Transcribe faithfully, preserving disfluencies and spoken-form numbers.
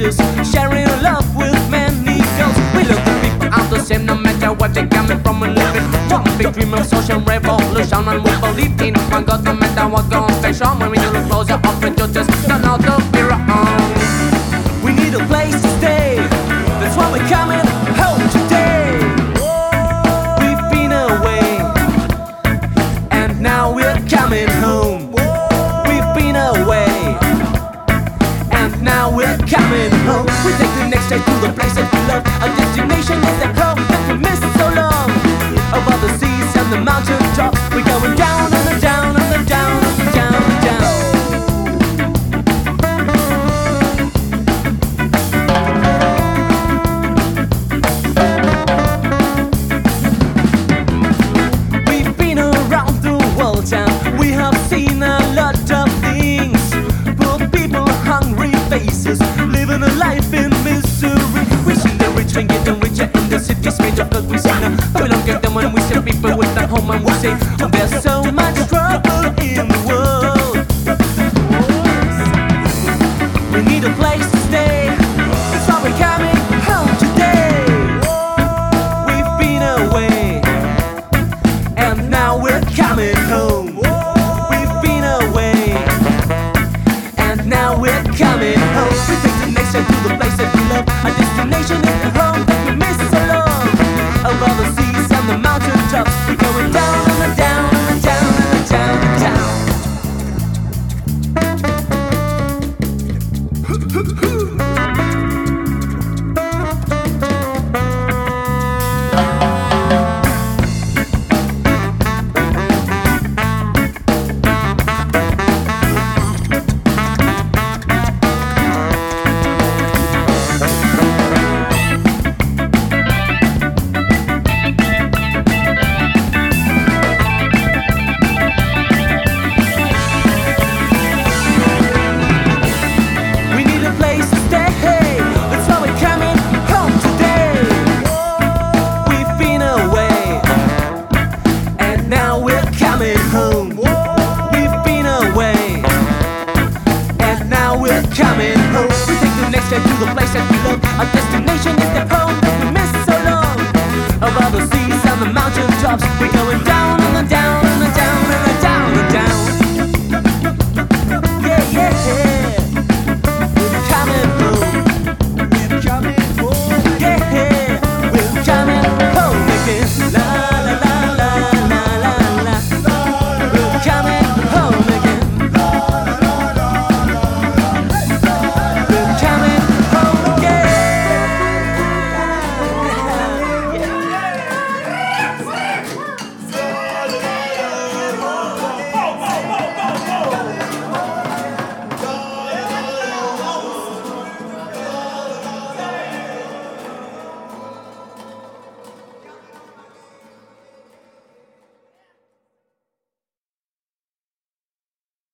faces, sharing love with many girls. We look the people are the same, no matter what they're coming from. And living one big dream of social revolution, and we believe in one God, no matter what goes on. When we look closer up, we just don't know the be wrong. We need a place to stay, that's why we're coming home today. We've been away, and now we're coming home. We've been away, and now we're coming home. We take the next step to the place that we love. Our destination is that home that we missed so long. Over the seas and the mountain top, we're going down and the down and the down and the down and down. We've been around the world and we have seen a lot of things. Poor people, hungry faces, living a life in misery. We've seen the rich and getting richer in the cities made of gold. We've seen a Babylon get them when we see people with a home, and we say, oh, there's so much trouble in the world. We need a place to stay, that's why we're coming home today. We've been away, and now we're coming home. We've been away, and now we're coming home. We take the next step to the place that we love. Our destination is the home that we miss so long. Above the seas and the mountain tops, we're going down and the down and the down and the down and down. Coming home, we take the next step to the place that we love. Our destination is the home that we missed so long. Above the seas and the mountain tops, we're going down.